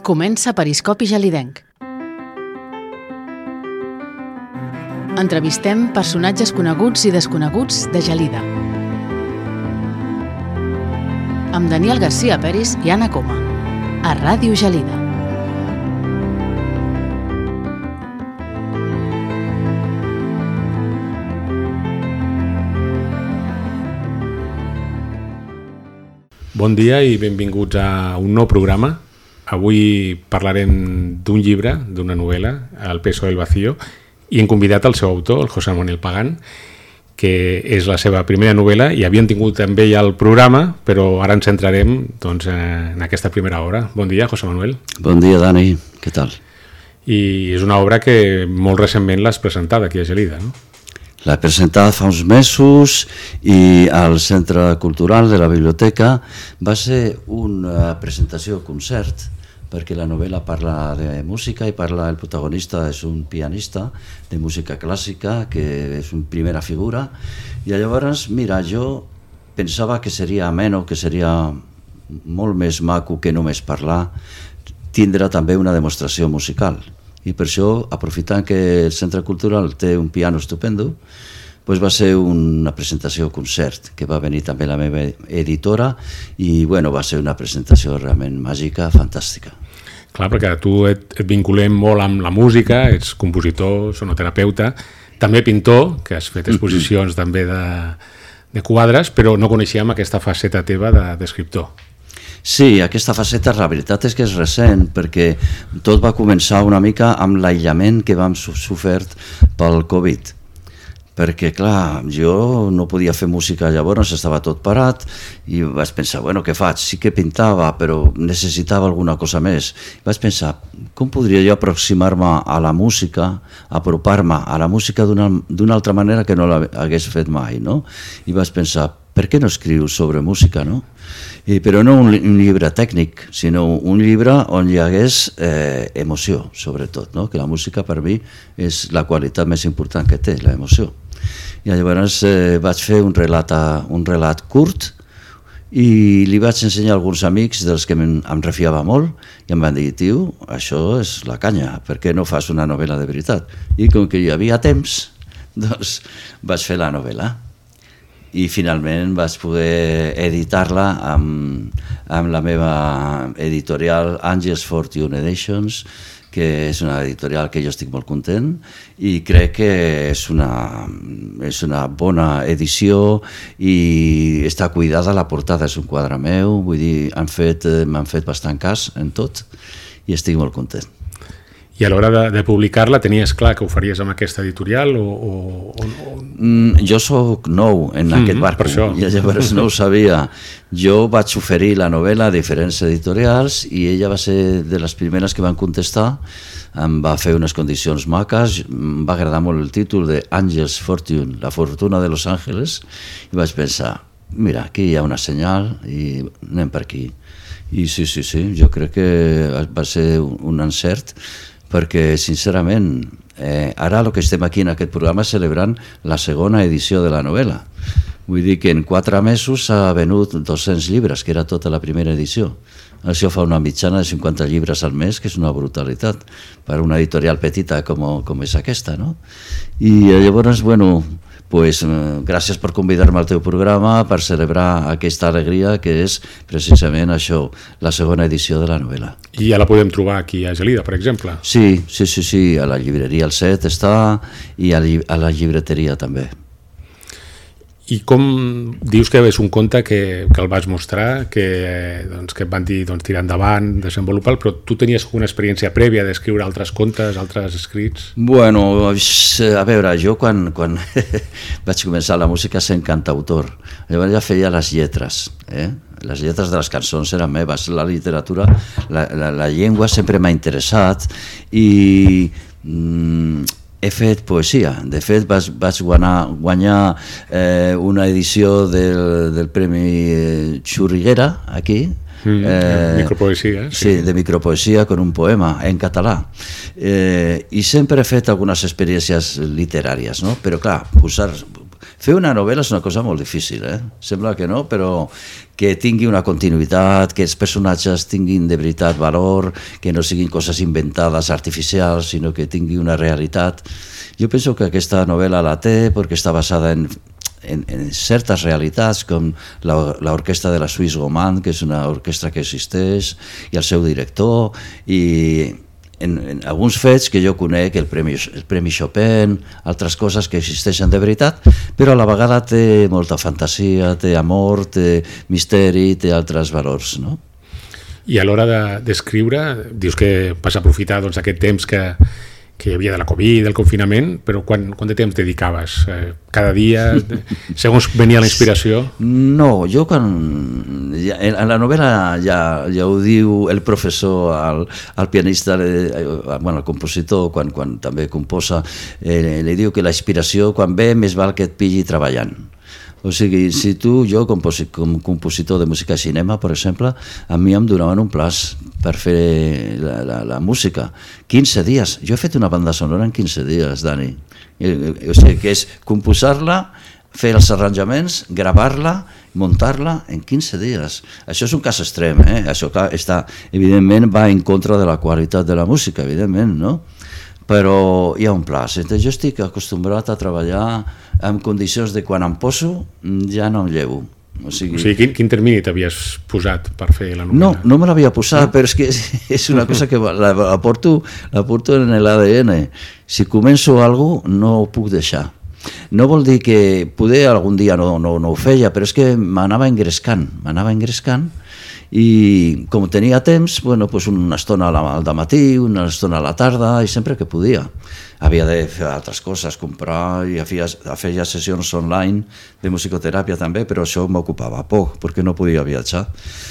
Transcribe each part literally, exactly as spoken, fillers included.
Comença Periscopi Gelidenc. Entrevistem personatges coneguts i desconeguts de Gelida. Amb Daniel García Peris i Anna Coma, a Ràdio Gelida. Bon dia i benvinguts a un nou programa. Avui parlarem d'un llibre, d'una novel·la, El peso del vacío, i hem convidat el seu autor, el José Manuel Pagán, que és la seva primera novel·la, i havíem tingut també ja el programa, però ara ens centrarem doncs, en aquesta primera obra. Bon dia, José Manuel. Bon dia, Dani. Què tal? I és una obra que molt recentment l'has presentada aquí a Gelida, no? L'he presentada fa uns mesos i al Centre Cultural de la Biblioteca va ser una presentació concert, perquè la novel·la parla de música i parla, el protagonista és un pianista de música clàssica, que és una primera figura, i llavors, mira, jo pensava que seria ameno, que seria molt més maco que només parlar, tindrà també una demostració musical. I per això, aprofitant que el Centre Cultural té un piano estupendo, doncs va ser una presentació concert, que va venir també la meva editora, i bueno, va ser una presentació realment màgica, fantàstica. Clar, perquè tu et, et vinculem molt amb la música, ets compositor, sonoterapeuta, també pintor, que has fet exposicions mm-hmm. també de, de quadres, però no coneixíem aquesta faceta teva d'escriptor. Sí, aquesta faceta la veritat és que és recent, perquè tot va començar una mica amb l'aïllament que vam sofert pel Covid. Perquè, clar, jo no podia fer música llavors, estava tot parat, i vaig pensar, bueno, què faig? Sí que pintava, però necessitava alguna cosa més. Vaig pensar, com podria jo aproximar-me a la música, apropar-me a la música d'una altra manera que no l'hagués fet mai, no? I vaig pensar, per què no escriu sobre música, no? I, però no un, un llibre tècnic, sinó un llibre on hi hagués eh, emoció, sobretot, no? Que la música per mi és la qualitat més important que té, l'emoció. I llavors eh, vaig fer un relat, a, un relat curt i li vaig ensenyar a alguns amics dels que em, em refiava molt i em van dir, tio, això és la canya, per què no fas una novel·la de veritat? I com que hi havia temps, doncs vaig fer la novel·la. I finalment vaig poder editar-la amb, amb la meva editorial Angels Fortune Editions, que és una editorial que jo estic molt content i crec que és una, és una bona edició i està cuidada, la portada és un quadre meu, vull dir, han fet, m'han fet bastant cas en tot i estic molt content. I a l'hora de, de publicar-la tenies clar que ho faries amb aquesta editorial o... o, o... Mm, jo sóc nou en mm, aquest barco i llavors no ho sabia. Jo vaig oferir la novel·la a diferents editorials i ella va ser de les primeres que van contestar, em va fer unes condicions maques, em va agradar molt el títol de Angels Fortune, la fortuna de Los Ángeles, i vaig pensar, mira, aquí hi ha una senyal i anem per aquí. I sí, sí, sí, jo crec que va ser un encert, perquè, sincerament, eh, ara el que estem aquí en aquest programa celebrant la segona edició de la novel·la. Vull dir que en quatre mesos s'ha venut dos-cents llibres, que era tota la primera edició. Això fa una mitjana de cinquanta llibres al mes, que és una brutalitat per una editorial petita com, com és aquesta, no? I llavors, bueno, pues, gràcies per convidar-me al teu programa per celebrar aquesta alegria que és precisament això, la segona edició de la novel·la. I ja la podem trobar aquí a Gelida, per exemple? Sí, sí, sí, sí, a la llibreria El Set està i a la llibreteria també. I com dius que és un conte que, que el vas mostrar, que, doncs, que et van dir doncs, tirar endavant, desenvolupar, però tu tenies una experiència prèvia d'escriure altres contes, altres escrits? Bueno, a veure, jo quan, quan vaig començar la música sent cantautor, llavors ja feia les lletres, eh? Les lletres de les cançons eren meves, la literatura, la, la, la llengua sempre m'ha interessat i... Mm, he fet poesia. De fet, vaig, vaig guanyar, guanyar eh, una edició del, del Premi Xurriguera, aquí. Mm, eh, micropoesia. Sí. sí, de micropoesia con un poema en català. Eh, I sempre he fet algunes experiències literàries, no? Però clar, posar, Fer una novel·la és una cosa molt difícil, eh? Sembla que no, però que tingui una continuïtat, que els personatges tinguin de veritat valor, que no siguin coses inventades, artificials, sinó que tingui una realitat. Jo penso que aquesta novel·la la té perquè està basada en, en, en certes realitats, com l'orquestra de la Suisse Romande, que és una orquestra que existeix, i el seu director, i En, en alguns fets que jo conec, el Premi, el Premi Chopin, altres coses que existeixen de veritat, però a la vegada té molta fantasia, té amor, té misteri, té altres valors, no? I a l'hora d'escriure, de, dius que vas aprofitar doncs, aquest temps que, que hi havia de la Covid, del confinament, però quant, quant de temps dedicaves? Eh, cada dia, segons venia la inspiració? No, jo quan... Ja, en la novel·la ja, ja ho diu el professor al, al pianista, eh, bueno, al compositor, quan, quan també composa, eh, li diu que la inspiració quan ve més val que et pilli treballant. O sigui, si tu, jo com, com compositor de música i cinema, per exemple, a mi em donaven un plaç per fer la, la, la música. quinze dies. Jo he fet una banda sonora en quinze dies, Dani. O sigui, que és composar-la, fer els arranjaments, gravar-la, muntar-la en quinze dies. Això és un cas extrem, eh? Això clar, està, evidentment va en contra de la qualitat de la música, evidentment, no? Però hi ha un plaç. Jo estic acostumbrat a treballar en condicions de quan em poso ja no em llevo. O sigui, o sigui quin, quin termini t'havies posat per fer la novel·la? No, no me l'havia posat, no? Però és que és, és una cosa que la, la, porto, la porto en l'A D N. Si començo alguna cosa, no ho puc deixar. No vol dir que poder algun dia no, no, no ho feia, però és que m'anava engrescant, m'anava engrescant, i com tenia temps, bueno, pues una estona al matí, una estona a la tarda, i sempre que podia. Havia de fer altres coses, comprar, i feia, feia sessions online de musicoteràpia també, però això m'ocupava poc, perquè no podia viatjar.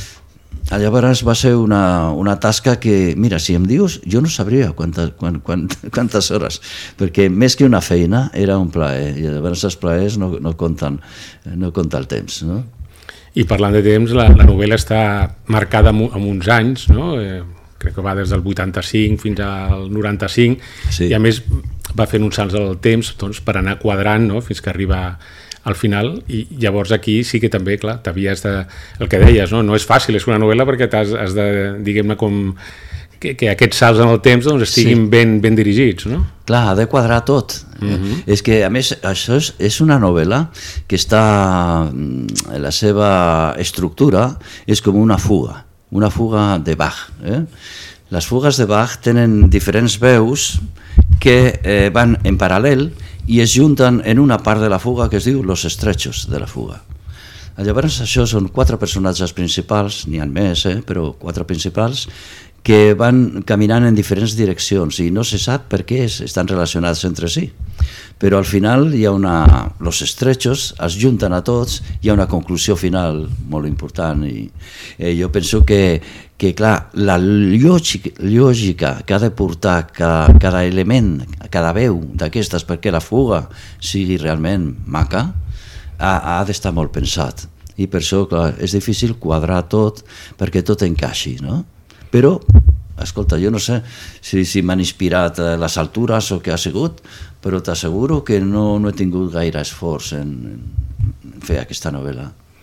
Llavors va ser una, una tasca que, mira, si em dius, jo no sabria quantes, quant, quant, quantes hores, perquè més que una feina era un plaer, i llavors els plaers no, no, compten, no compta el temps, no? I parlant de temps, la, la novel·la està marcada amb, amb uns anys, no? Eh, crec que va des del vuitanta-cinc fins al noranta-cinc, sí. I a més va fent uns salts del temps doncs, per anar quadrant, no? Fins que arriba al final, i llavors aquí sí que també, clar, t'havies de... El que deies, no? No és fàcil, és una novel·la perquè t'has has de, diguem-ne, com... Que, que aquests salts en el temps doncs, estiguin sí. ben, ben dirigits, no? Clar, ha de quadrar tot. Uh-huh. És que, a més, això és, és una novel·la que està... La seva estructura és com una fuga, una fuga de Bach. Eh? Les fugues de Bach tenen diferents veus que eh, van en paral·lel i es junten en una part de la fuga que es diu los estrechos de la fuga. Llavors, això són quatre personatges principals, n'hi ha més, eh? Però quatre principals, que van caminant en diferents direccions i no se sap per què estan relacionats entre si. Però al final hi ha una... Los estrechos es junten a tots, hi ha una conclusió final molt important i eh, jo penso que, que clar, la lògica, lògica que ha de portar cada, cada element, cada veu d'aquestes perquè la fuga sigui realment maca, ha, ha d'estar molt pensat. I per això, clar, és difícil quadrar tot perquè tot encaixi, no? Però, escolta, jo no sé si, si m'han inspirat les altures o què ha sigut, però t'asseguro que no, no he tingut gaire esforç en, en fer aquesta novel·la.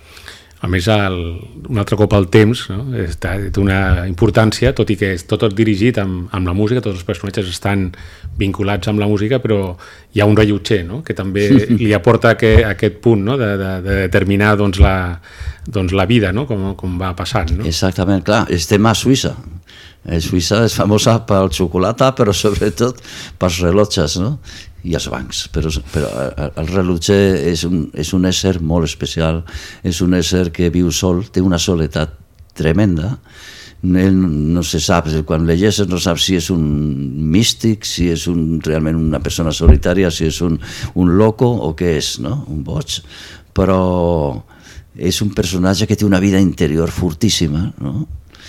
A més, el, un altre cop el temps, no? Té una importància, tot i que és tot dirigit amb, amb la música, tots els personatges estan vinculats amb la música, però hi ha un rellotger, no? Que també li aporta aquest, aquest punt, no? de, de, de determinar doncs, la, doncs, la vida, no? com, com va passant. No? Exactament, clar, estem a Suïssa. Suïssa és famosa pel xocolata, però sobretot pels rellotges, no? I els bancs, però, però el rellotger és un, és un ésser molt especial, és un ésser que viu sol, té una soledat tremenda, ell no se sap, quan llegeixes no saps si és un místic, si és un, realment una persona solitària, si és un, un loco o què és, no? Un boig, però és un personatge que té una vida interior fortíssima, no?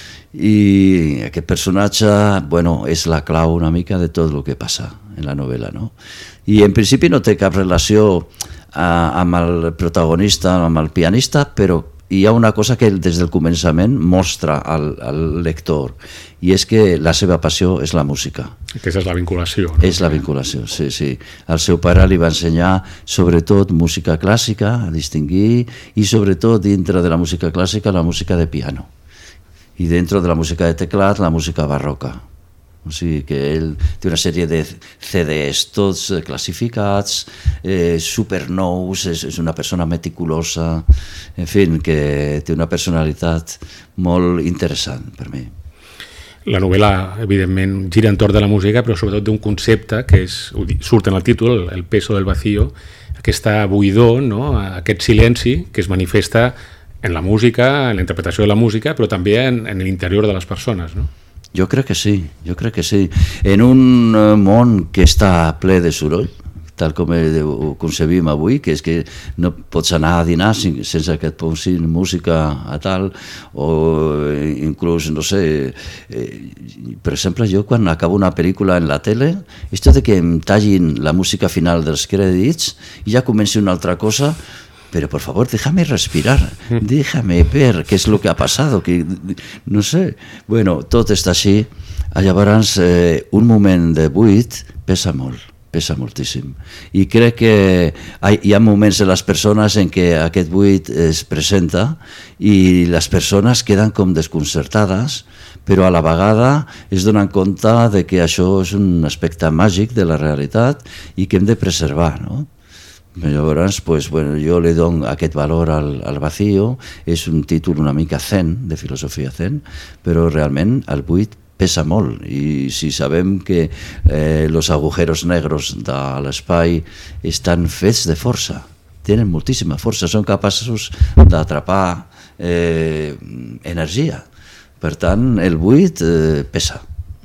I aquest personatge, bueno, és la clau una mica de tot el que passa en la novel·la, no? I en principi no té cap relació eh, amb el protagonista, amb el pianista, però hi ha una cosa que des del començament mostra al, al lector, i és que la seva passió és la música. Aquesta és la vinculació. No? És la vinculació, sí, sí. El seu pare li va ensenyar sobretot música clàssica, a distingir, i sobretot dintre de la música clàssica la música de piano. I dintre de la música de teclat la música barroca. O sigui que ell té una sèrie de ce des tots classificats, eh, supernous, és, és una persona meticulosa, en fi, que té una personalitat molt interessant per mi. La novel·la, evidentment, gira entorn de la música, però sobretot d'un concepte que és, surt en el títol, el peso del vacío, aquesta buidor, no? Aquest silenci que es manifesta en la música, en la interpretació de la música, però també en, en l'interior de les persones, no? Jo crec que sí, jo crec que sí. En un món que està ple de soroll, tal com ho concebim avui, que és que no pots anar a dinar sense que et posin música a tal, o inclús, no sé, eh, per exemple, jo quan acabo una pel·lícula en la tele, esto de que em tallin la música final dels crèdits i ja comenci una altra cosa, pero por favor, déjame respirar, déjame ver qué es lo que ha pasado, que no sé. Bueno, tot està així. Llavors, eh, un moment de buit pesa molt, pesa moltíssim. I crec que hi ha moments en les persones en què aquest buit es presenta i les persones queden com desconcertades, però a la vegada es donen compte de que això és un aspecte màgic de la realitat i que hem de preservar, no? Llavors, pues, bueno, jo li dono aquest valor al, al vacío, és un títol una mica zen, de filosofia zen, però realment el buit pesa molt, i si sabem que eh, los agujeros negros de l'espai estan fets de força, tenen moltíssima força, són capaços d'atrapar eh, energia. Per tant, el buit eh, pesa.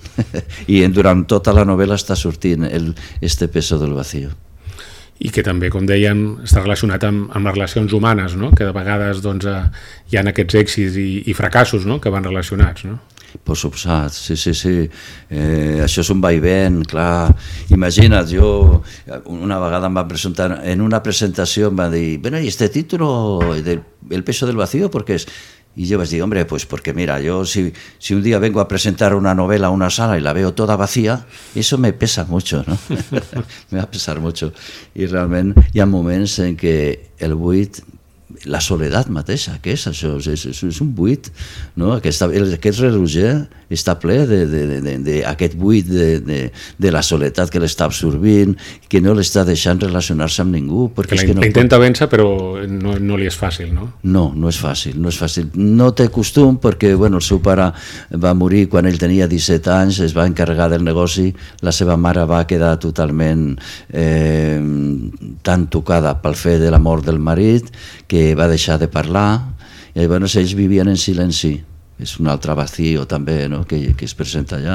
I durant tota la novel·la està sortint el, este peso del vacío. I que també, com dèiem, està relacionat amb, amb les relacions humanes, no? Que de vegades doncs, hi ha aquests èxits i, i fracassos, no? Que van relacionats, no? Per suposat, sí, sí, sí. Eh, això és un vaivén, clar. Imagina't, jo una vegada em van presentar, en una presentació em van dir, bueno, ¿y este título del El peso del vacío por qué es? Y yo les digo, hombre, pues porque mira, yo si, si un día vengo a presentar una novela a una sala y la veo toda vacía, eso me pesa mucho, ¿no? Me va a pesar mucho. I realment hi ha moments en què el buit, la soledat mateixa, què és això? És, és, és un buit, no? Aquest, aquest reloger està ple d'aquest buit de, de, de la soledat que l'està absorbint, que no l'està deixant relacionar-se amb ningú. Que la, que no la intenta pot... vèncer, però no, no li és fàcil, no? No, no és fàcil, no és fàcil. No té costum perquè bueno, el seu pare va morir quan ell tenia disset anys, es va encarregar del negoci, la seva mare va quedar totalment eh, tan tocada pel fet de la mort del marit que va deixar de parlar, i llavors ells vivien en silenci. És un altre vacío també, no? que, que es presenta allà,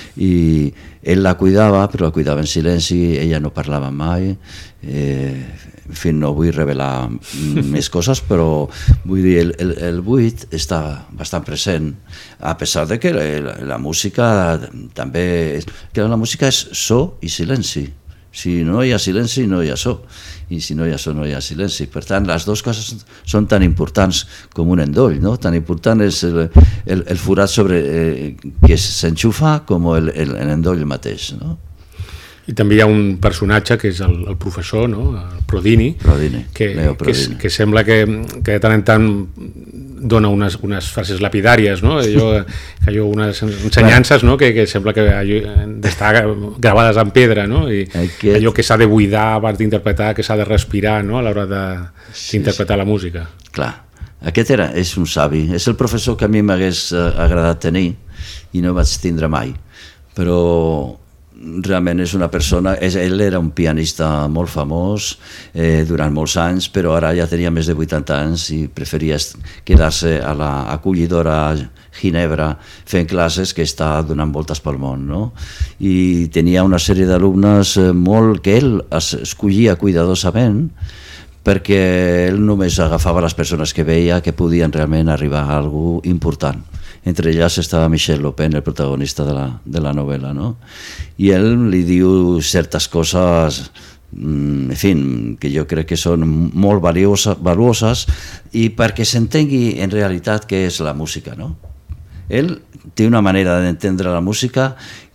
i ell la cuidava, però la cuidava en silenci, ella no parlava mai, eh, en fi, no vull revelar més coses, però vull dir, el, el, el buit està bastant present, a pesar de que la, la música també, que la música és so i silenci. Si no hi ha silenci, no hi ha so. I si no hi ha so, no hi ha silenci. Per tant, les dues coses són tan importants com un endoll, no? Tan important és el, el, el forat sobre, eh, que s'enxufa com el, el, l'endoll mateix, no? I també hi ha un personatge que és el, el professor, no? El Prodini, Prodini, que, Leo que, Prodini. que sembla que, que de tant en tant dona unes, unes frases lapidàries, no? Allò, que allò, unes ensenyances, no? que, que sembla que estar gravades en pedra, no? I Aquest... allò que s'ha de buidar abans d'interpretar, que s'ha de respirar, no? A l'hora d'interpretar sí, sí. la música. Clar, aquest era, és un savi, és el professor que a mi m'hagués agradat tenir i no vaig tindre mai, però realment és una persona, és, ell era un pianista molt famós eh, durant molts anys, però ara ja tenia més de vuitanta anys i preferia quedar-se a la acollidora Ginebra fent classes que està donant voltes pel món, no? I tenia una sèrie d'alumnes molt que ell escollia cuidadosament, perquè ell només agafava les persones que veia que podien realment arribar a alguna cosa important. Entre elles estava Michel Lopin, el protagonista de la, de la novel·la, no? I ell li diu certes coses en fi, que jo crec que són molt valuoses, valuoses i perquè s'entengui en realitat què és la música, no? Ell té una manera d'entendre la música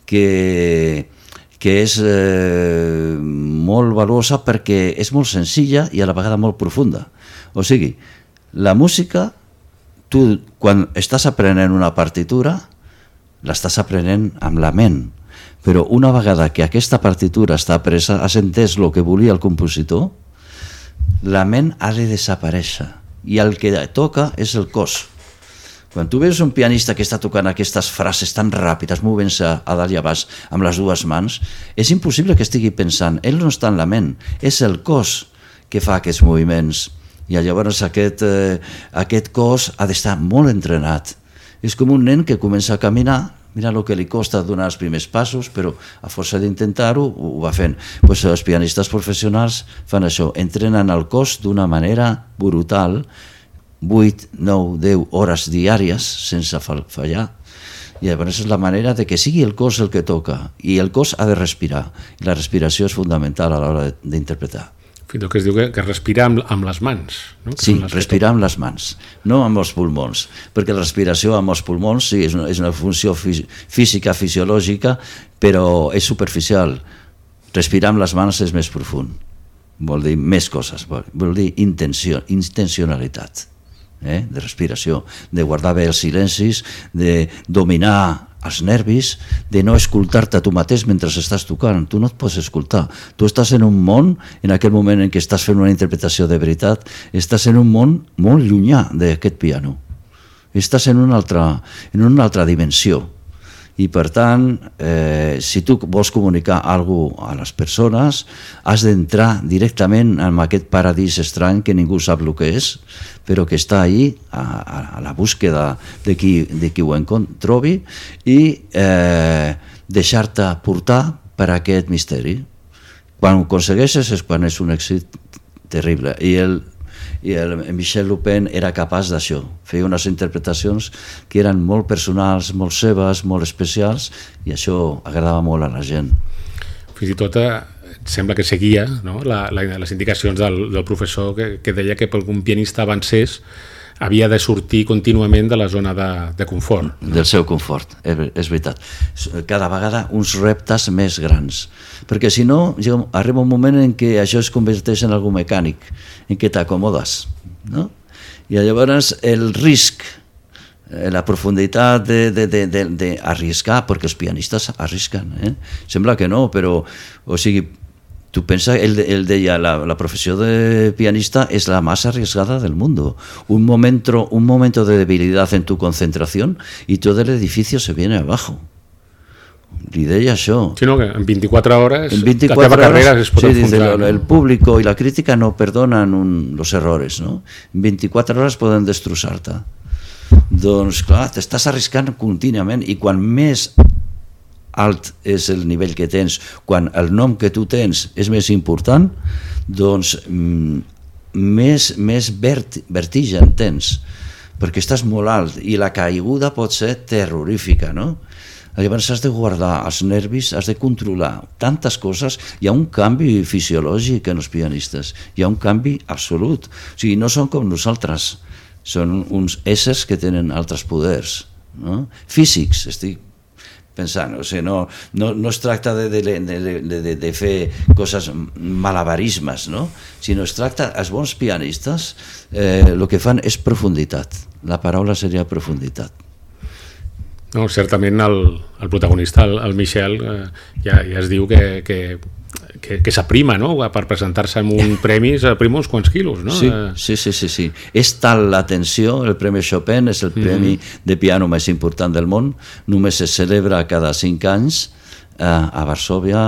que, que és eh, molt valuosa perquè és molt senzilla i a la vegada molt profunda. O sigui, la música, tu quan estàs aprenent una partitura, l'estàs aprenent amb la ment, però una vegada que aquesta partitura està presa, has entès el que volia el compositor, la ment ha de desaparèixer i el que toca és el cos. Quan tu veus un pianista que està tocant aquestes frases tan ràpides, movent-se a dalt i a baix amb les dues mans, és impossible que estigui pensant. Ell no està en la ment, és el cos que fa aquests moviments. I llavors aquest, eh, aquest cos ha d'estar molt entrenat. És com un nen que comença a caminar, mira el que li costa donar els primers passos, però a força d'intentar-ho ho va fent. Pues els pianistes professionals fan això, entrenen el cos d'una manera brutal, vuit, nou, deu hores diàries sense fallar. I llavors és la manera de que sigui el cos el que toca i el cos ha de respirar. I la respiració és fundamental a l'hora d'interpretar. Fins i tot que es diu que, que respirar amb, amb les mans. No? Sí, respirar amb les mans, no amb els pulmons, perquè la respiració amb els pulmons sí, és, una, és una funció fí física, fisiològica, però és superficial. Respirar amb les mans és més profund, vol dir més coses, vol, vol dir intenció, intencionalitat, eh? De respiració, de guardar bé els silencis, de dominar els nervis, de no escoltar-te a tu mateix mentre estàs tocant. Tu no et pots escoltar. Tu estàs en un món, en aquell moment en què estàs fent una interpretació de veritat, estàs en un món molt llunyà d'aquest piano. Estàs en una altra, en una altra dimensió. I per tant, eh, si tu vols comunicar alguna cosa a les persones, has d'entrar directament en aquest paradís estrany que ningú sap el que és, però que està ahí a, a, a la búsqueda de qui, de qui ho trobi i eh, deixar-te portar per aquest misteri. Quan ho aconsegueixes és quan és un èxit terrible. I el i el Michel Lupin era capaç d'això, feia unes interpretacions que eren molt personals, molt seves, molt especials, i això agradava molt a la gent. Fins i tot eh, sembla que seguia, no? la, la, les indicacions del, del professor que, que deia que per un pianista avancés havia de sortir contínuament de la zona de, de confort. No? Del seu confort, és, és veritat. Cada vegada uns reptes més grans. Perquè si no, arriba un moment en què això es converteix en algú mecànic, en què t'acomodes. No? I llavors el risc, la profunditat d'arriscar, perquè els pianistes arrisquen. Eh? Sembla que no, però, o sigui, tu pensa, él, él deia, la, la profesión de pianista es la más arriesgada del mundo. Un momento, un momento de debilidad en tu concentración y todo el edificio se viene abajo. Li deia això. Sí, no, que en vint-i-quatre hores en vint-i-quatre la teva carrera es pot sí, enfonsar. Dice, el público y la crítica no perdonan un, los errores, no? En vint-i-quatre hores poden destrossar-te. Doncs, clar, t'estàs arriscant contínuament i quan més alt és el nivell que tens, quan el nom que tu tens és més important, doncs mm, més, més vert, vertigen tens, perquè estàs molt alt i la caiguda pot ser terrorífica, no? Llavors has de guardar els nervis, has de controlar tantes coses. Hi ha un canvi fisiològic en els pianistes, hi ha un canvi absolut. O sigui, no són com nosaltres, són uns éssers que tenen altres poders, no? Físics, estic pensant, o sigui, no, no, no es tracta de, de, de, de, de fer coses malabarismes, no? Sinó es tracta, els bons pianistes eh, el que fan és profunditat, la paraula seria profunditat. No, certament el, el protagonista, el, el Michel, eh, ja, ja es diu que, que, que, que s'aprima, no? Per presentar-se amb un premi s'aprima uns quants quilos, no? Sí, sí, sí, sí, sí. És tal l'atenció, el Premi Chopin és el premi mm-hmm. de piano més important del món, només es celebra cada cinc anys eh, a Varsòvia,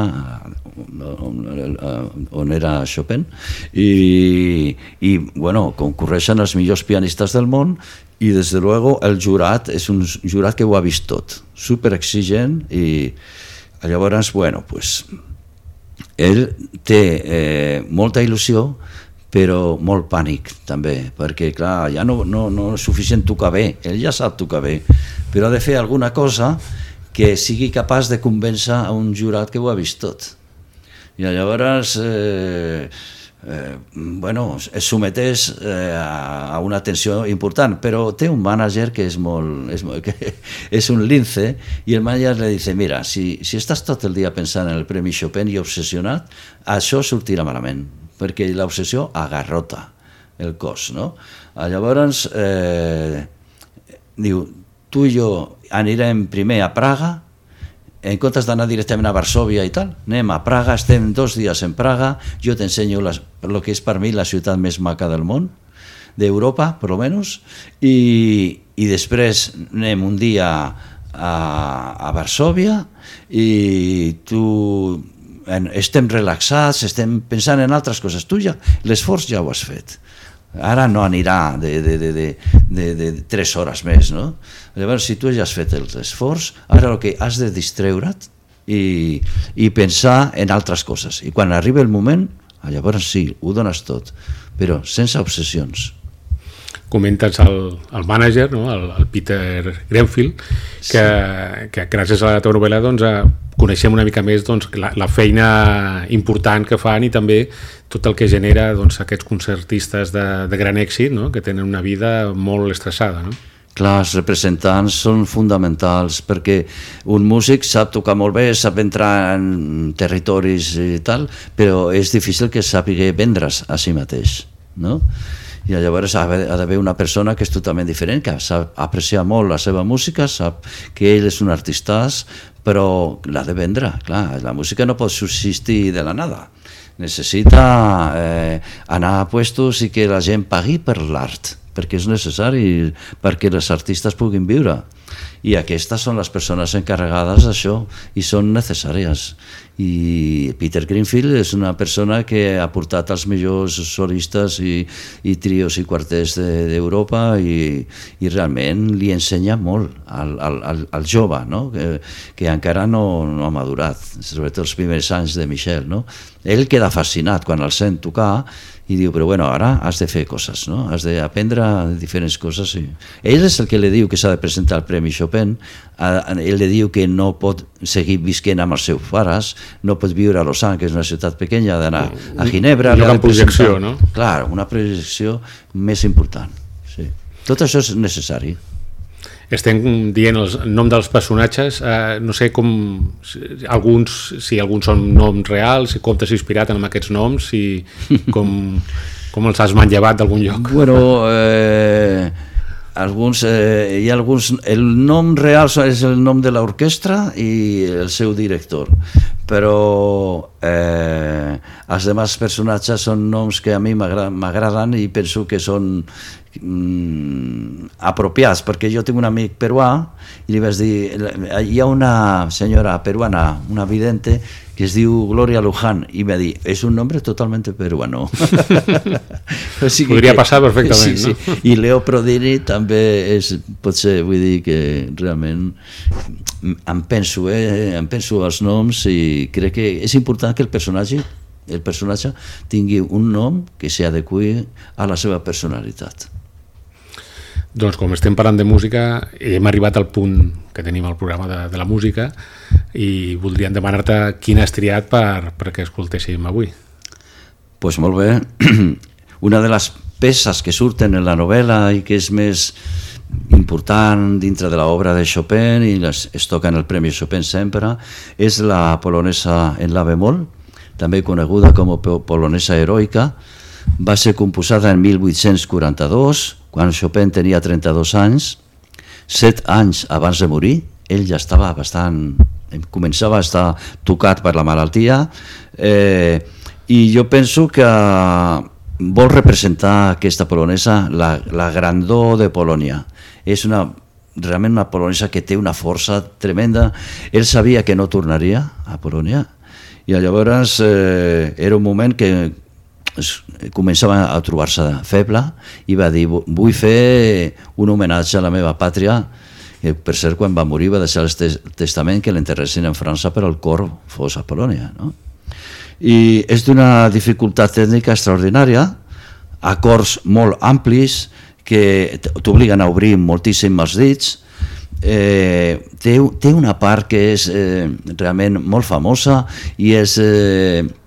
on, on era Chopin, i, i bueno, concurreixen els millors pianistes del món. I des de luego el jurat és un jurat que ho ha vist tot, super exigent, i llavors, bueno, pues ell té eh, molta il·lusió, però molt pànic també, perquè clar, ja no, no, no és suficient tocar bé, ell ja sap tocar bé, però ha de fer alguna cosa que sigui capaç de convèncer a un jurat que ho ha vist tot. I llavors eh, eh, bueno, es sometés eh, a una tensió important, però té un manager que és molt, és, molt, que és un lince, i el manager li dice, mira, si, si estàs tot el dia pensant en el Premi Chopin i obsessionat, això sortirà malament, perquè l'obsessió agarrota el cos, no? Llavors eh, diu, tu i jo anirem primer a Praga, en comptes d'anar directament a Varsòvia i tal, anem a Praga, estem dos dies en Praga, jo t'ensenyo el que és per mi la ciutat més maca del món, d'Europa, per almenys, i, i després anem un dia a, a Varsòvia i tu en, estem relaxats, estem pensant en altres coses. Tu ja, l'esforç ja ho has fet. Ara no anirà de, de, de, de, de, de tres hores més, no? Llavors, si tu ja has fet l'esforç, ara el que has de distreure't i, i pensar en altres coses. I quan arriba el moment, llavors sí, ho dones tot, però sense obsessions. Comentes el, el mànager, no? el, el Peter Greenfield, que, sí. que gràcies a la teva novel·la doncs, coneixem una mica més doncs, la, la feina important que fan i també tot el que genera doncs, aquests concertistes de, de gran èxit, no? Que tenen una vida molt estressada. No? Clar, els representants són fonamentals perquè un músic sap tocar molt bé, sap entrar en territoris i tal, però és difícil que sàpiga vendre's a si mateix, no? I llavors ha d'haver una persona que és totalment diferent, que sap apreciar molt la seva música, sap que ell és un artistàs, però l'ha de vendre, clar, la música no pot subsistir de la nada, necessita eh, anar a puestos i que la gent pagui per l'art, perquè és necessari perquè els artistes puguin viure, i aquestes són les persones encarregades d'això i són necessàries. I Peter Greenfield és una persona que ha portat els millors solistes i, i trios i quartets d'Europa de, i, i realment li ensenya molt al, al, al jove, no? que, que encara no, no ha madurat, sobretot els primers anys de Michel. No? Ell queda fascinat quan el sent tocar i diu, però bueno, ara has de fer coses, no? Has d'aprendre diferents coses. I... Ell és el que li diu que s'ha de presentar el Premi Chopin, ell li diu que no pot seguir visquent amb els seus pares, no pot viure a Lausanne, que és una ciutat pequeña, d'anar a Ginebra... Una gran projecció, no? Clar, una projecció més important. Sí. Tot això és necessari. Estem dient el nom dels personatges, eh, no sé com alguns, si alguns són noms reals, si com t'has inspirat en aquests noms, si com, com els has manllevat d'algun lloc. Bueno, eh, alguns, eh, hi ha alguns, el nom real és el nom de l'orquestra i el seu director, però eh, els demás personatges són noms que a mi m'agraden i penso que són mm, apropiats, perquè jo tinc un amic peruà i li vaig dir, hi ha una senyora peruana, una vidente, que es diu Gloria Luján, i va dir, és un nombre totalment peruano. O sigui podria que, passar perfectament, sí, no? Sí. I Leo Prodini també és, pot ser, vull dir que realment em penso, eh, em penso els noms i crec que és important que el personatge el personatge tingui un nom que s'adeqüi a la seva personalitat. Doncs com estem parlant de música, hem arribat al punt que tenim al programa de, de la música i voldríem demanar-te quin has triat per, perquè escoltéssim avui. Doncs pues molt bé. Una de les peces que surten en la novel·la i que és més important dintre de l'obra de Chopin i les, es toca en el Premi Chopin sempre, és la polonesa en la bemol, també coneguda com a polonesa heroica. Va ser composada en mil vuit-cents quaranta-dos, quan Chopin tenia trenta-dos anys, set anys abans de morir. Ell ja estava bastant, començava a estar tocat per la malaltia, eh, i jo penso que vol representar aquesta polonesa la, la grandor de Polònia. És una, realment una polonesa que té una força tremenda. Ell sabia que no tornaria a Polònia, i llavors eh, era un moment que començava a trobar-se feble i va dir, vull fer un homenatge a la meva pàtria. I, per cert, quan va morir va deixar el testament que l'enterressin en França però el cor fos a Polònia, no? I és d'una dificultat tècnica extraordinària, acords molt amplis que t'obliguen a obrir moltíssim els dits. Eh, té, té una part que és eh, realment molt famosa i és eh,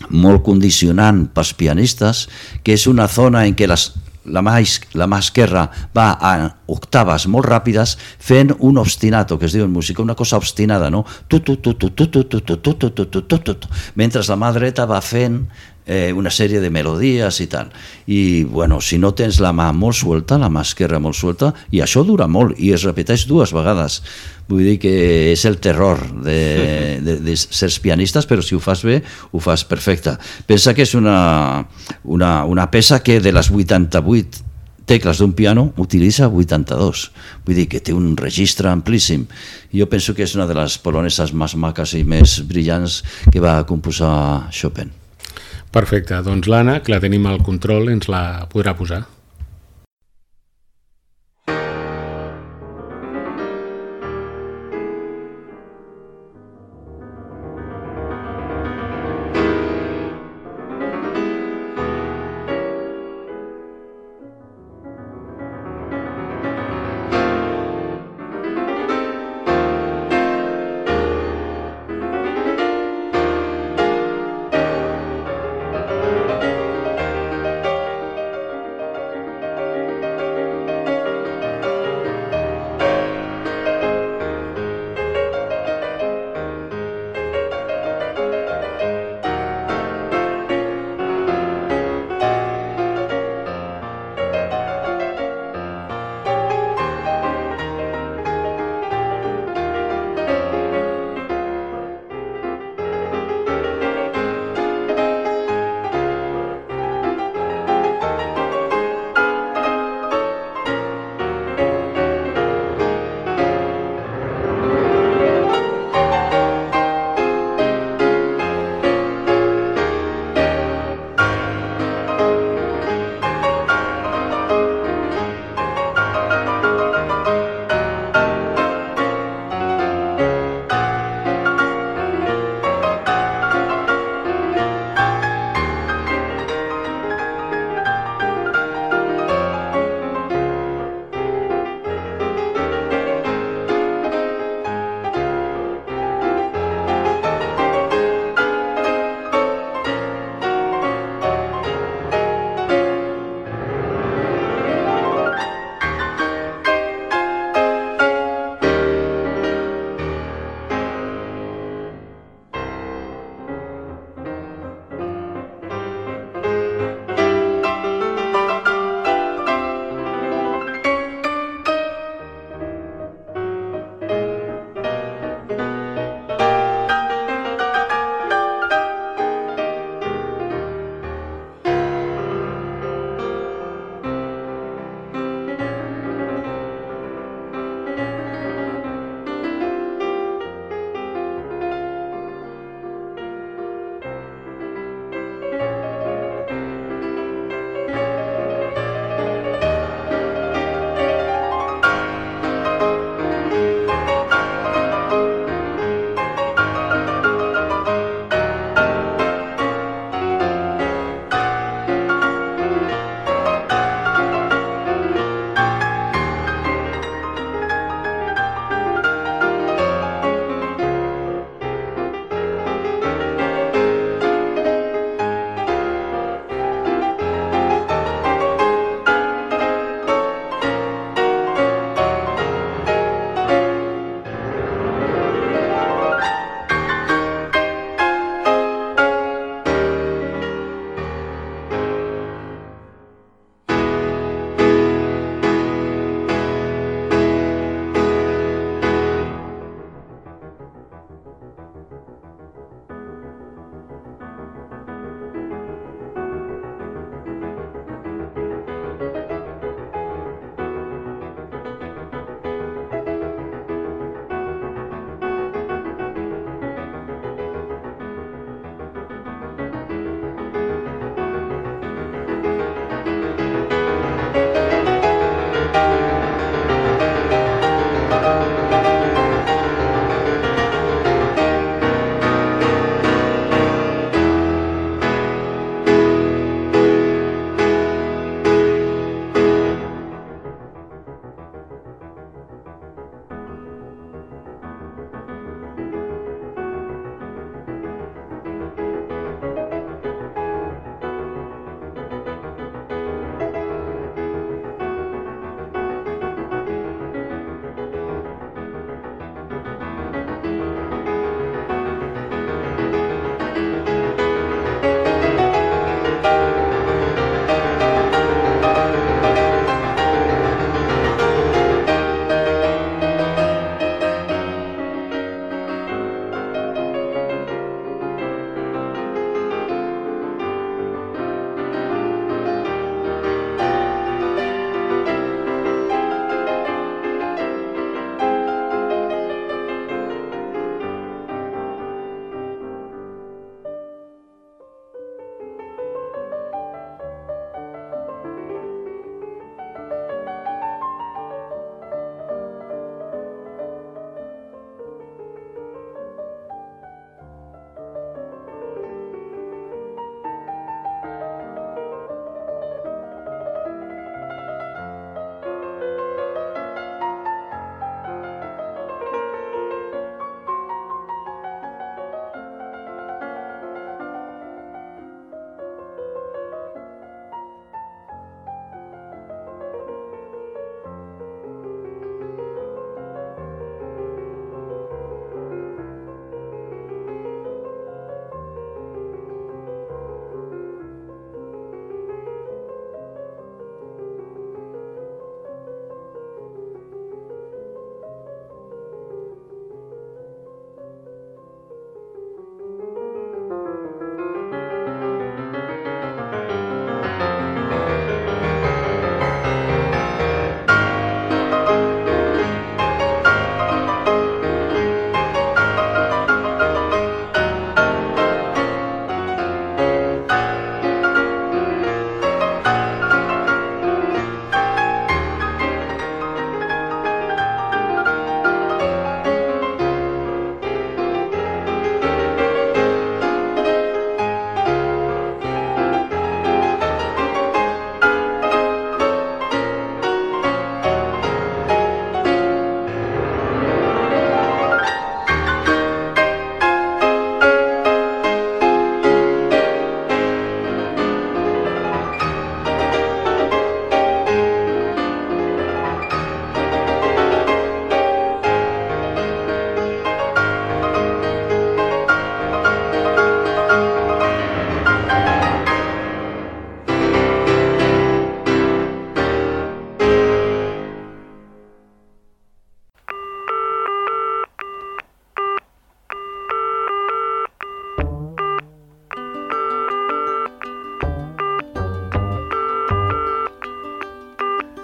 molt condicionant pels pianistes, que és una zona en què les la mà, la mà esquerra va a octaves molt ràpides fent un obstinato, que es diu en música, una cosa obstinada, no? Tu, tu, tu, tu, tu, tu, tu, tu, tu, tu, tu, tu, tu, tu, mentre la mà dreta va fent eh, una sèrie de melodies i tal. I, bueno, si no tens la mà molt suelta, la mà esquerra molt suelta, i això dura molt, i es repeteix dues vegades. Vull dir que és el terror de, de, de certs pianistes, però si ho fas bé, ho fas perfecte. Pensa que és una, una, una peça que de les vuitanta-vuit tecles d'un piano utilitza vuitanta-dos. Vull dir que té un registre amplíssim. Jo penso que és una de les poloneses més maques i més brillants que va composar Chopin. Perfecte, doncs l'Anna, que la tenim al control, ens la podrà posar.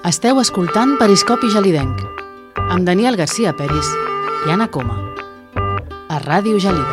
Esteu escoltant Periscopi Gelidenc, amb Daniel Garcia Peris i Anna Coma, a Ràdio Gelida.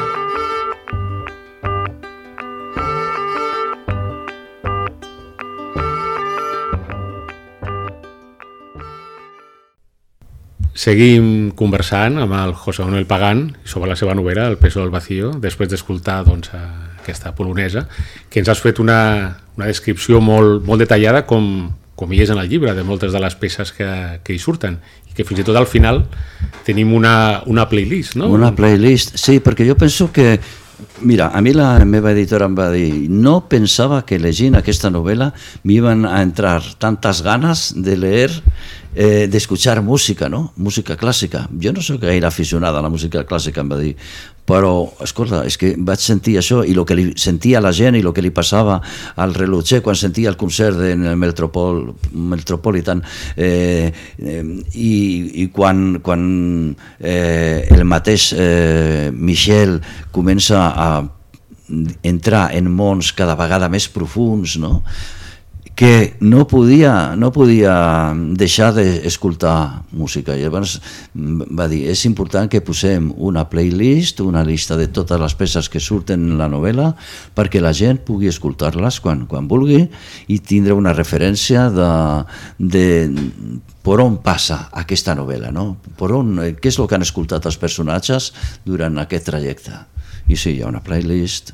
Seguim conversant amb el José Manuel Pagán sobre la seva novel·la El peso del vacío, després d'escoltar doncs, aquesta polonesa, que ens has fet una, una descripció molt, molt detallada, com, com hi és en el llibre, de moltes de les peces que, que hi surten, i que fins i tot al final tenim una, una playlist, no? Una playlist, sí, perquè jo penso que, mira, a mi la meva editora em va dir, no pensava que llegint aquesta novel·la m'iban a entrar tantes ganes de leer, eh, d'escuchar música, no? Música clàssica. Jo no soc gaire aficionada a la música clàssica, em va dir, però, escolta, és que vaig sentir això i el que li sentia la gent i el que li passava al rellotger quan sentia el concert en el Metropol, Metropolitan eh, eh, i, i quan, quan eh, el mateix eh, Michel comença a entrar en mons cada vegada més profuns, no? Que no podia, no podia deixar d'escoltar música. I llavors va dir, és important que posem una playlist, una llista de totes les peces que surten en la novel·la, perquè la gent pugui escoltar-les quan, quan vulgui i tindre una referència de, de per on passa aquesta novel·la, no? Per on, què és el que han escoltat els personatges durant aquest trajecte. I sí, hi ha una playlist.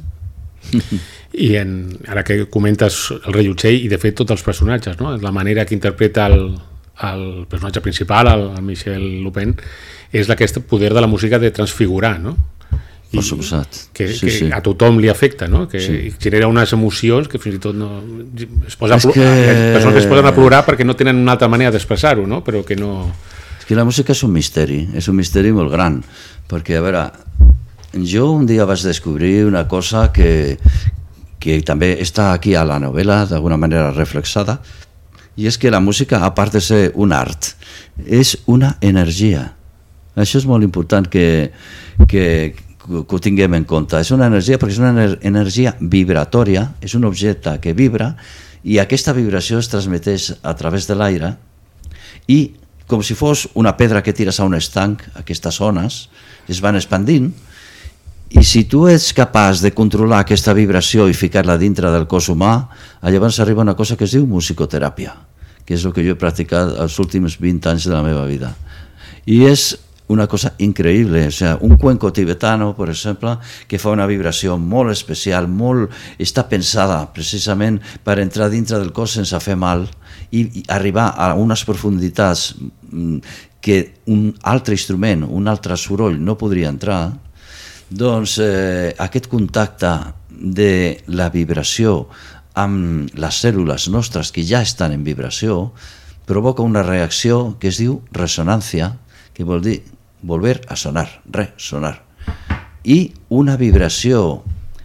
I en, ara que comentes el rellotger i de fet tots els personatges, no? La manera que interpreta el, el personatge principal, el, el Michel Lupin, és aquest poder de la música de transfigurar, no? I per suposat. Que, sí, que sí. a tothom li afecta, no? Que sí. genera unes emocions que fins i tot no, es posa és a que... hi ha persones que es posen a plorar perquè no tenen una altra manera d'expressar-ho, no? Però que no... És que la música és un misteri, és un misteri molt gran, perquè, a veure, jo un dia vaig descobrir una cosa que, que també està aquí a la novel·la, d'alguna manera reflexada, i és que la música, a part de ser un art, és una energia. Això és molt important que, que, que ho tinguem en compte. És una energia perquè és una energia vibratòria, és un objecte que vibra, i aquesta vibració es transmeteix a través de l'aire, i com si fos una pedra que tires a un estanc, aquestes ones es van expandint, i si tu ets capaç de controlar aquesta vibració i ficar-la dintre del cos humà, llavors arriba una cosa que es diu musicoteràpia, que és el que jo he practicat els últims vint anys de la meva vida. I és una cosa increïble, o sigui, un cuenco tibetano, per exemple, que fa una vibració molt especial, molt, està pensada precisament per entrar dintre del cos sense fer mal i, i arribar a unes profunditats que un altre instrument, un altre soroll no podria entrar. Doncs eh, aquest contacte de la vibració amb les cèl·lules nostres que ja estan en vibració provoca una reacció que es diu ressonància, que vol dir volver a sonar, resonar. I una vibració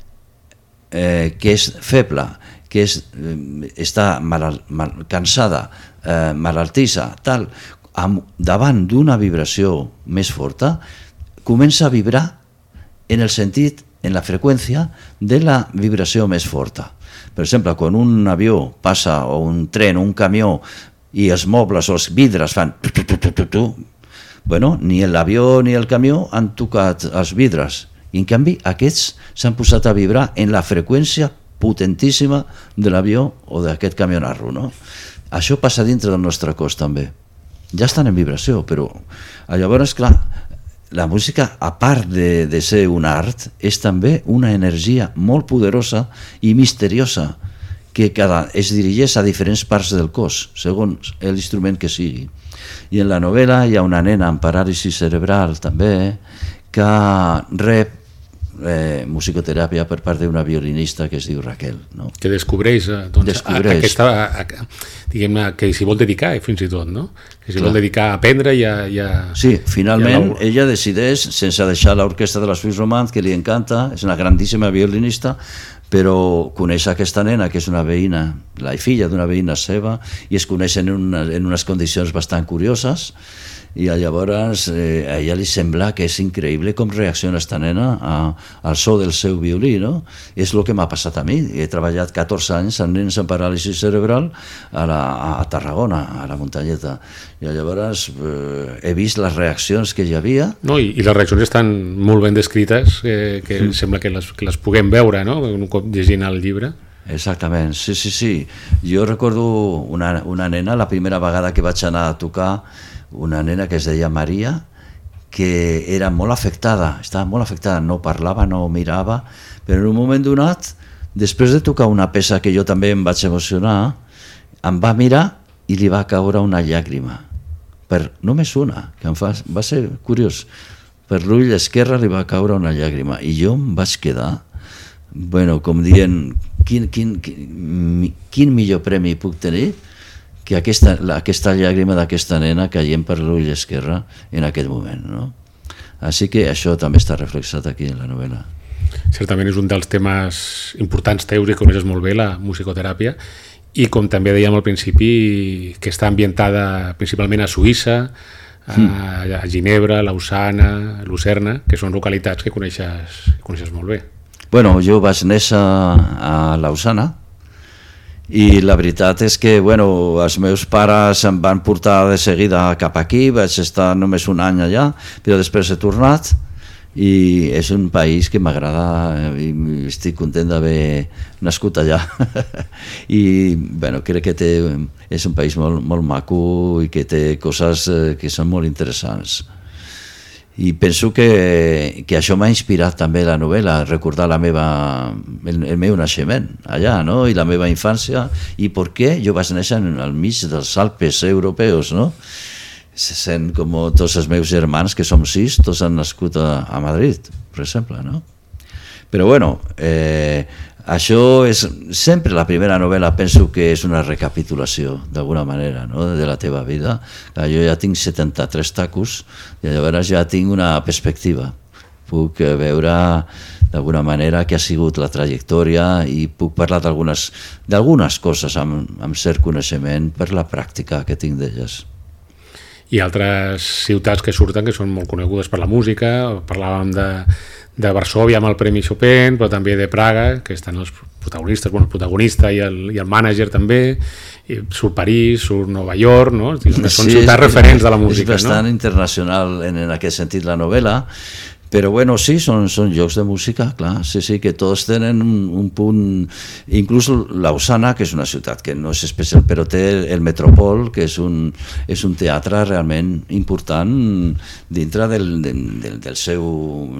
eh, que és feble, que és, eh, està mal, mal, cansada, eh, malaltissa, tal, amb, davant d'una vibració més forta, comença a vibrar en el sentit, en la freqüència de la vibració més forta. Per exemple, quan un avió passa, o un tren, o un camió, i els mobles o els vidres fan tu, tu, tu, tu, tu, tu, bueno, ni l'avió ni el camió han tocat els vidres, i en canvi aquests s'han posat a vibrar en la freqüència potentíssima de l'avió o d'aquest camionarro, no? Això passa dintre del nostre cos també. Ja estan en vibració, però llavors, clar, la música, a part de, de ser un art, és també una energia molt poderosa i misteriosa que cada, es dirigeix a diferents parts del cos, segons l'instrument que sigui. I en la novel·la hi ha una nena amb paràlisi cerebral també que rep eh, musicoteràpia per part d'una violinista que es diu Raquel, no? Que descobreix, eh, doncs, descobreix. aquesta, a, a, diguem-ne, que s'hi vol dedicar, eh, fins i tot, no? Que s'hi vol dedicar a aprendre i a... I a sí, finalment a ella decideix, sense deixar l'orquestra de la Suisse Romande, que li encanta, és una grandíssima violinista, però coneix aquesta nena, que és una veïna, la filla d'una veïna seva, i es coneixen en, una, en unes condicions bastant curioses, i llavors eh, a ella li sembla que és increïble com reacciona esta nena a, al so del seu violí, no? És el que m'ha passat a mi. He treballat catorze anys amb nens amb paràlisi cerebral a, la, a Tarragona, a la muntanyeta, i llavors eh, he vist les reaccions que hi havia. No, i, i les reaccions estan molt ben descrites, eh, que mm. sembla que les, que les puguem veure, no?, un cop llegint el llibre. Exactament, sí, sí, sí. Jo recordo una, una nena, la primera vegada que vaig anar a tocar, una nena que es deia Maria, que era molt afectada, estava molt afectada, no parlava, no mirava, però en un moment donat, després de tocar una peça que jo també em vaig emocionar, em va mirar i li va caure una llàgrima, per només una, que em fa, va ser curiós, per l'ull esquerre li va caure una llàgrima, i jo em vaig quedar, bueno, com dient, quin, quin, quin, quin millor premi puc tenir que aquesta, aquesta llàgrima d'aquesta nena caient per l'ull esquerre en aquest moment, no? Així que això també està reflexat aquí en la novel·la. Certament és un dels temes importants teus i coneixes molt bé, la musicoteràpia, i com també dèiem al principi, que està ambientada principalment a Suïssa, a, a Ginebra, Lausana, Lucerna, que són localitats que coneixes, que coneixes molt bé. Bueno, jo vaig néixer a Lausana, i la veritat és que bueno, els meus pares em van portar de seguida cap aquí, vaig estar només un any allà, però després he tornat i és un país que m'agrada i estic content d'haver nascut allà. I bueno, crec que té, és un país molt, molt maco i que té coses que són molt interessants. I penso que, que això m'ha inspirat també la novel·la, recordar la meva, el, el meu naixement allà, no? I la meva infància, i per què jo vaig néixer al mig dels Alpes europeus, no? Sent com tots els meus germans, que som sis, tots han nascut a, a Madrid, per exemple, no? Però bueno, eh, això és sempre la primera novel·la, penso que és una recapitulació d'alguna manera, no?, de la teva vida. Jo ja tinc setanta-tres tacos i llavors ja tinc una perspectiva, puc veure d'alguna manera que ha sigut la trajectòria i puc parlar d'algunes d'algunes coses amb, amb cert coneixement per la pràctica que tinc d'elles. I altres ciutats que surten que són molt conegudes per la música, parlàvem de de Varsòvia amb el Premi Chopin, però també de Praga, que estan els protagonistes, bueno, el protagonista i el, i el mànager també, i surt París, surt Nova York, no? Són sí, ciutats és, referents de la música. És bastant no? internacional en, en aquest sentit la novel·la, però bueno, sí, són, són llocs de música, clar, sí, sí, que tots tenen un, un punt, inclús Lausana, que és una ciutat que no és especial, però té el Metropol, que és un, és un teatre realment important dintre del, del, del seu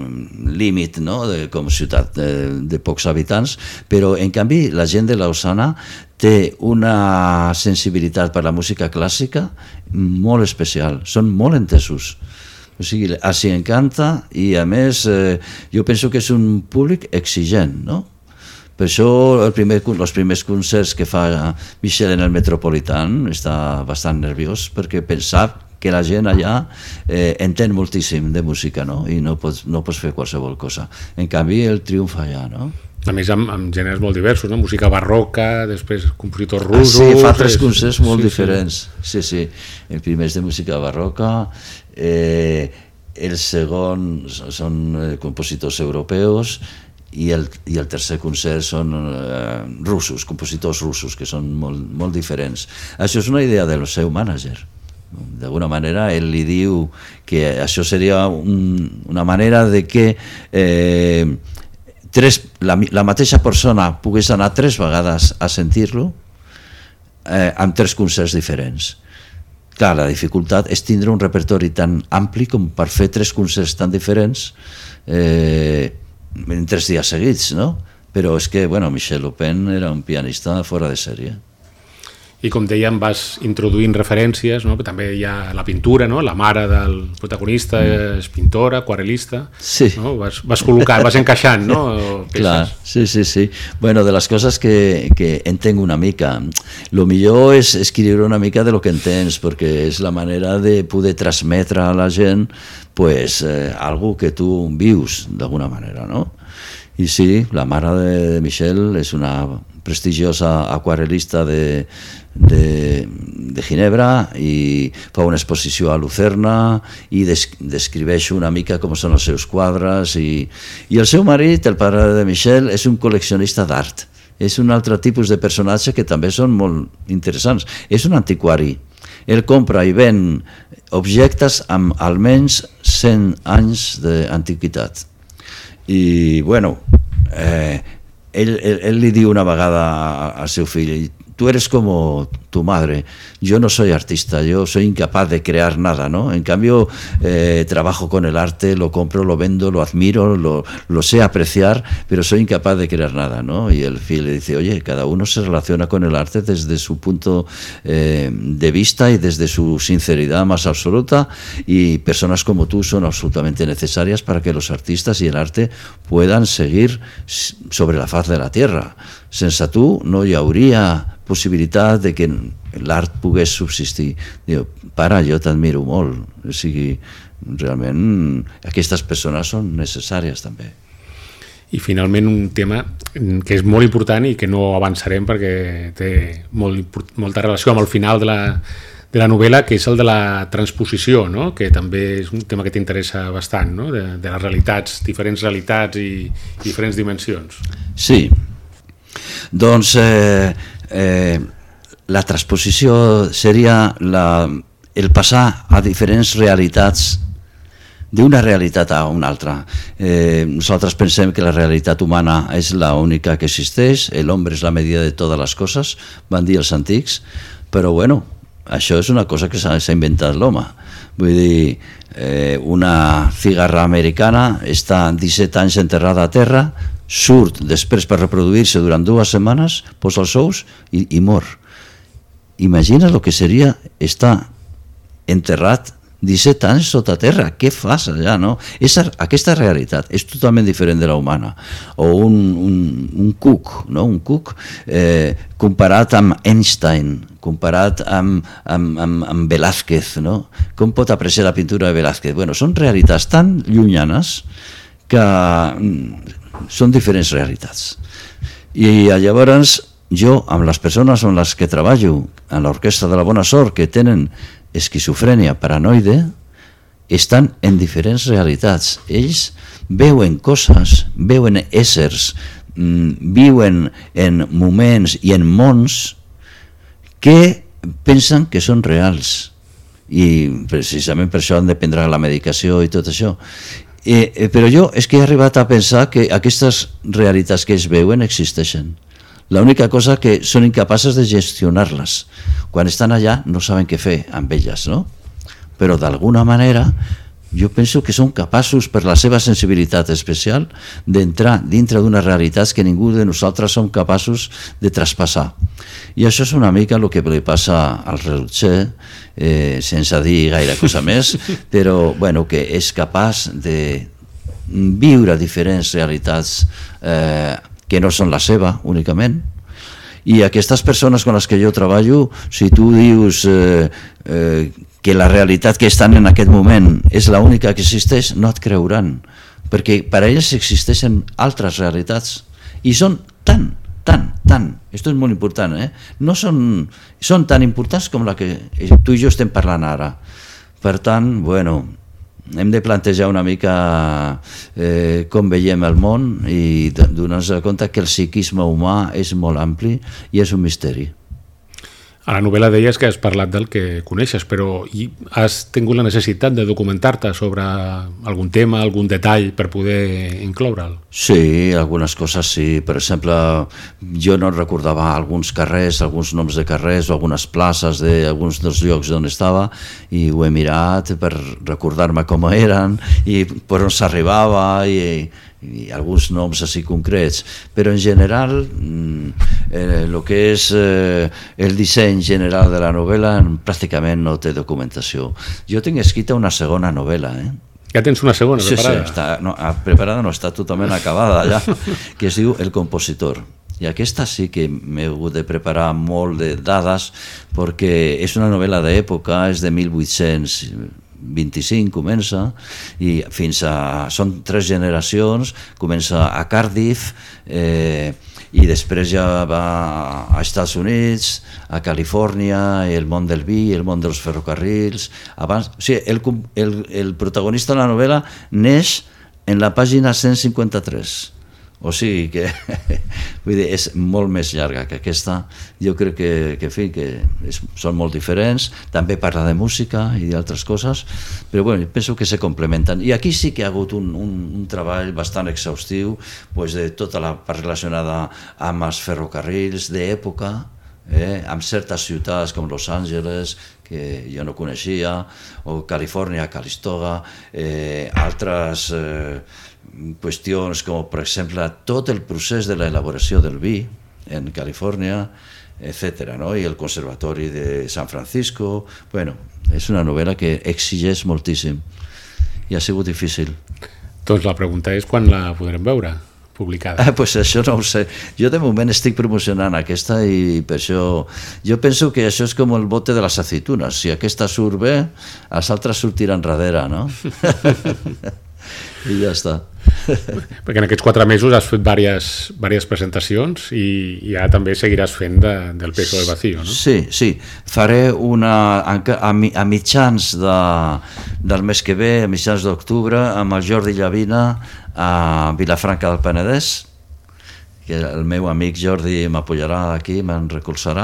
límit, no?, de, com ciutat de, de pocs habitants, però en canvi la gent de Lausana té una sensibilitat per la música clàssica molt especial, són molt entesos. O sigui, els encanta i a més eh, jo penso que és un públic exigent, no? Per això el primer, els primers concerts que fa Michel en el Metropolitan està bastant nerviós perquè pensava que la gent allà eh, entén moltíssim de música, no? I no pots, no pots fer qualsevol cosa. En canvi el triomfa allà, no? A més amb, amb gèneres molt diversos, no? Música barroca, després compositors russos... Ah, sí, fa tres concerts molt sí, diferents. Sí, sí. El primer és de música barroca, eh, el segon són eh, compositors europeus i el, i el tercer concert són eh, russos, compositors russos, que són molt, molt diferents. Això és una idea del seu mànager. D'alguna manera ell li diu que això seria un, una manera de que eh, tres, la, la mateixa persona pogués anar tres vegades a sentir-lo eh, amb tres concerts diferents. Clar, la dificultat és tindre un repertori tan ampli com per fer tres concerts tan diferents eh, en tres dies seguits, no? Però és que, bueno, Michel Chopin era un pianista fora de sèrie. I com dèiem, vas introduint referències, no? També hi ha la pintura, no? La mare del protagonista mm. és pintora, aquarelista, sí. No? Vas, vas col·locant, vas encaixant, no? Peces. Clar, sí, sí, sí. Bueno, de les coses que, que entenc una mica, lo millor és escriure una mica de lo que entens, perquè és la manera de poder transmetre a la gent pues, eh, algo que tu vius d'alguna manera, no? I sí, la mare de Michel és una prestigiosa aquarelista de, de, de Ginebra i fa una exposició a Lucerna i des, descriveix una mica com són els seus quadres i, i el seu marit, el pare de Michel, és un col·leccionista d'art. És un altre tipus de personatge que també són molt interessants. És un antiquari. Ell compra i ven objectes amb almenys cent anys d'antiguitat. I, bueno, eh, ell, ell, ell li diu una vegada al seu fill: tú eres como tu madre, yo no soy artista, yo soy incapaz de crear nada, ¿no? En cambio, eh, trabajo con el arte, lo compro, lo vendo, lo admiro, lo, lo sé apreciar, pero soy incapaz de crear nada, ¿no? Y el fiel le dice: oye, cada uno se relaciona con el arte desde su punto eh, de vista y desde su sinceridad más absoluta, y personas como tú son absolutamente necesarias para que los artistas y el arte puedan seguir sobre la faz de la tierra. Sense tu no hi hauria possibilitat de que l'art pogués subsistir. Diu: pare, jo t'admiro molt. O sigui, realment aquestes persones són necessàries també. I finalment un tema que és molt important i que no avançarem perquè té molt, molta relació amb el final de la, de la novel·la, que és el de la transposició, no? Que també és un tema que t'interessa bastant, no? de, de les realitats, diferents realitats i, i diferents dimensions. Sí. Doncs eh, eh, la transposició seria la, el passar a diferents realitats, d'una realitat a una altra. Eh, nosaltres pensem que la realitat humana és l'única que existeix, l'home és la medida de totes les coses, van dir els antics, però bueno, això és una cosa que s'ha inventat l'home. Vull dir, eh, una cigarra americana està disset anys enterrada a terra, surt després per reproduir-se durant dues setmanes, posa els ous i, i mor. Imagina el que seria estar enterrat disset anys sota terra. Què fas allà, no? És, aquesta realitat és totalment diferent de la humana. O un, un, un Cook, no? Un Cook eh, comparat amb Einstein, comparat amb, amb, amb, amb Velázquez, no? Com pot apreciar la pintura de Velázquez? Bueno, són realitats tan llunyanes que són diferents realitats. I llavors jo, amb les persones amb les que treballo en l'Orquestra de la Bona Sort, que tenen esquizofrènia paranoide, estan en diferents realitats. Ells veuen coses, veuen éssers, viuen en moments i en mons que pensen que són reals. I precisament per això han de prendre la medicació i tot això. Eh, però jo és que he arribat a pensar que aquestes realitats que es veuen existeixen. L'única cosa que són incapaces de gestionar-les. Quan estan allà no saben què fer amb elles, no? Però d'alguna manera jo penso que són capaços, per la seva sensibilitat especial, d'entrar dintre d'unes realitats que ningú de nosaltres som capaços de traspassar. I això és una mica el que li passa al rellotger, eh, sense dir gaire cosa més, però bueno, que és capaç de viure diferents realitats eh, que no són la seva únicament. I aquestes persones amb les que jo treballo, si tu dius eh, eh, que la realitat que estan en aquest moment és l'única que existeix, no et creuran, perquè per a ells existeixen altres realitats i són tan, tan, tan, això és molt important, eh? No són, són tan importants com la que tu i jo estem parlant ara. Per tant, bueno, hem de plantejar una mica eh, com veiem el món i donar-nos compte que el psiquisme humà és molt ampli i és un misteri. A la novel·la deies que has parlat del que coneixes, però has tingut la necessitat de documentar-te sobre algun tema, algun detall per poder incloure'l? Sí, algunes coses sí. Per exemple, jo no recordava alguns carrers, alguns noms de carrers o algunes places d'alguns dels llocs on estava i ho he mirat per recordar-me com eren i per on s'arribava i... i alguns noms així concrets, però en general eh, el que és eh, el disseny general de la novel·la pràcticament no té documentació. Jo tinc escrita una segona novel·la, eh? Ja tens una segona preparada? Sí, sí, està, no, preparada no, està totalment acabada ja, que es diu El compositor. I aquesta sí que m'he hagut de preparar molt de dades perquè és una novel·la d'època, és de mil vuit-cents vint-i-cinc comença, i fins a... són tres generacions, comença a Cardiff, eh, i després ja va a Estats Units, a Califòrnia, el món del vi, el món dels ferrocarrils. Abans, o sigui, el, el, el protagonista de la novel·la neix en la pàgina cent cinquanta-tres. O sigui que vull dir, és molt més llarga que aquesta. Jo crec que, que, fi, que és, són molt diferents. També parla de música i d'altres coses, però bueno, penso que se complementen. I aquí sí que hi ha hagut un, un, un treball bastant exhaustiu, pues, de tota la part relacionada amb els ferrocarrils d'època, eh, amb certes ciutats com Los Angeles, que jo no coneixia, o Califòrnia, Calistoga, eh, altres... Eh, qüestions com, per exemple, tot el procés de l'elaboració del vi en Califòrnia, etcètera, no? I el Conservatori de San Francisco. Bueno, és una novel·la que exigeix moltíssim i ha sigut difícil. Doncs la pregunta és quan la podrem veure publicada. Ah, pues això no ho sé. Jo de moment estic promocionant aquesta i per això... Jo penso que això és com el bote de les aceitunes. Si aquesta surt bé, els altres sortiran darrere, no? I ja està. Perquè en aquests quatre mesos has fet diverses, diverses presentacions i, i ara també seguiràs fent de, del Peso del Vacío, no? Sí, sí. Faré una a, a, a mitjans de, del mes que ve, a mitjans d'octubre, amb el Jordi Llavina a Vilafranca del Penedès, que el meu amic Jordi m'apoyarà aquí, me'n recolzarà,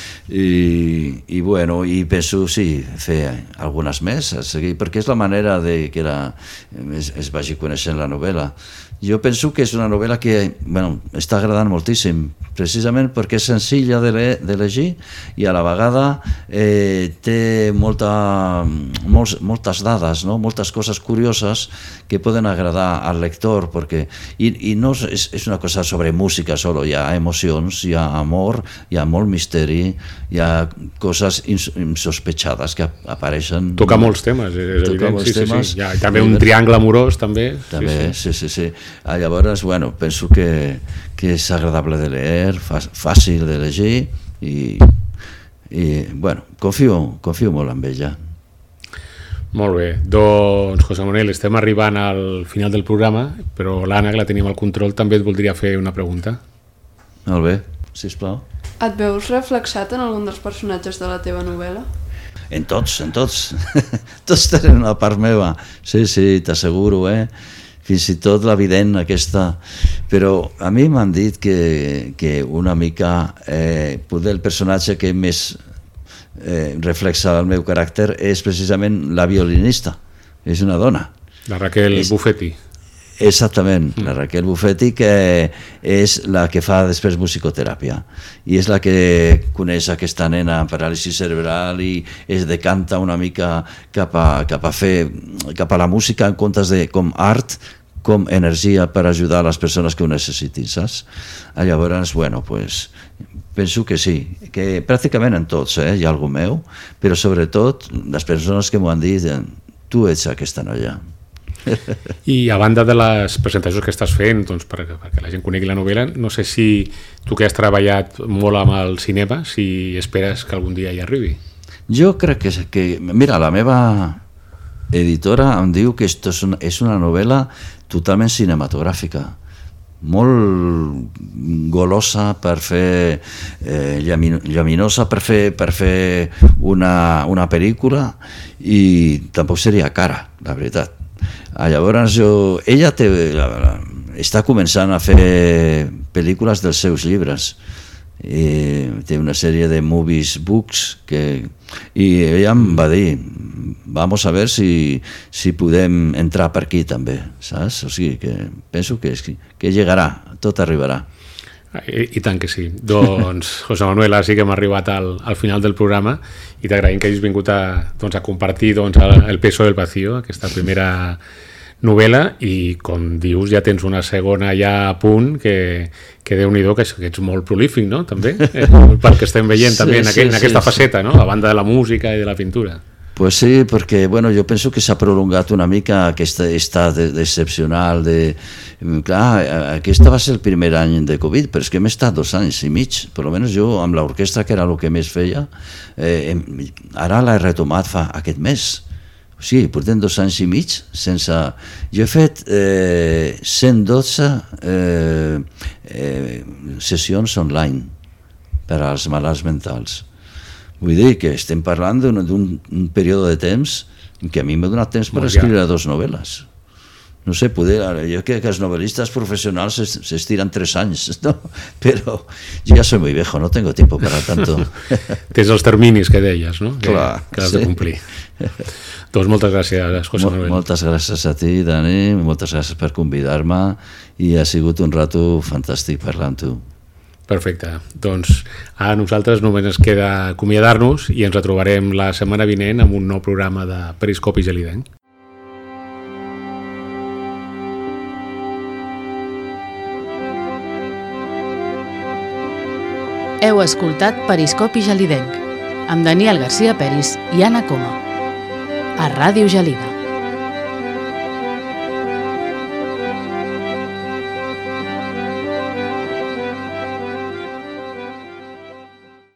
i, i bueno, i penso, sí, fer algunes més, a seguir, perquè és la manera de que la, es, es vagi coneixent la novel·la. Jo penso que és una novel·la que, bueno, està agradant moltíssim, precisament perquè és senzilla de, le, de llegir i a la vegada eh, té molta, molts, moltes dades, no? Moltes coses curioses que poden agradar al lector, perquè, i, i no és, és una cosa sobre música solo, hi ha emocions, hi ha amor, hi ha molt misteri, hi ha coses insospechades que apareixen. Toca molts temes, és Toca evident, molts sí, temes. sí, sí. Hi ha també un triangle amorós, també. També, sí, sí. sí, sí, sí. Ah, llavors, bueno, penso que, que és agradable de leer, fàcil de llegir i, i bueno, confio, confio molt en ella. Molt bé, doncs José Manuel, estem arribant al final del programa, però l'Anna, que la tenim al control, també et voldria fer una pregunta. Molt bé, sisplau. Et veus reflexat en algun dels personatges de la teva novel·la? En tots, en tots. Tots tenen una part meva. Sí, sí, t'asseguro, eh? Fins i tot l'evident aquesta, però a mi m'han dit que, que una mica eh, poder el personatge que més eh, reflexa el meu caràcter és precisament la violinista, és una dona. La Raquel és, Buffetti. Exactament, mm. la Raquel Buffetti, que és la que fa després musicoteràpia i és la que coneix aquesta nena amb paràlisi cerebral i es decanta una mica cap a, cap a fer cap a la música en comptes de com art, com energia per ajudar les persones que ho necessitin, saps? Llavors, bueno, pues, penso que sí, que pràcticament en tots eh, hi ha algú meu, però sobretot les persones que m'ho han dit, tu ets aquesta noia. I a banda de les presentacions que estàs fent, doncs, perquè, perquè la gent conegui la novel·la, no sé si tu que has treballat molt amb el cinema, si esperes que algun dia hi arribi. Jo crec que, que mira, la meva editora em diu que esto és una, és una novel·la totalment cinematogràfica, molt golosa per fer eh, llaminosa per fer, per fer una, una pel·lícula i tampoc seria cara, la veritat. Ah, llavors jo, ella té, està començant a fer pel·lícules dels seus llibres i té una sèrie de movies books que, i ella em va dir vamos a ver si, si podem entrar per aquí també, saps? O sigui que penso que, que llegarà, tot arribarà. I, i tant que sí. Doncs, José Manuel, ara sí que hem arribat al, al final del programa i t'agraïm que hagis vingut a, doncs, a compartir doncs, el, el Peso del Vacío, aquesta primera novel·la, i com dius ja tens una segona ja a punt que, que Déu-n'hi-do, que, que ets molt prolífic, no? També, eh? Pel que estem veient també sí, en, aqu sí, en aquesta sí, faceta, no? A banda de la música i de la pintura. Pues sí, perquè bueno, jo penso que s'ha prolongat una mica aquest estat excepcional de... Clar, aquesta va ser el primer any de Covid, però és que hem estat dos anys i mig, per almenys jo amb l'orquestra, que era el que més feia, eh, ara l'he retomat fa aquest mes. O O sigui, portem dos anys i mig sense... Jo he fet eh, cent dotze eh, eh, sessions online per als malalts mentals. Vull dir que estem parlant d'un període de temps que a mi m'ha donat temps per escriure dos novel·les. No sé, poder, jo crec que els novel·listes professionals s'estiren tres anys, ¿no? Però jo ja soy muy viejo, no tengo tiempo para tanto. Tens els terminis que deies, no? Que, Clar, que has sí. de complir. Doncs moltes gràcies, José Manuel. Moltes gràcies a ti, Dani, moltes gràcies per convidar-me i ha sigut un rato fantàstic parlar amb tu. Perfecte. Doncs a nosaltres només ens queda acomiadar-nos i ens retrobarem la setmana vinent amb un nou programa de Periscopi Gelidenc. Heu escoltat Periscopi Gelidenc amb Daniel Garcia Peris i Anna Coma a Ràdio Gelida.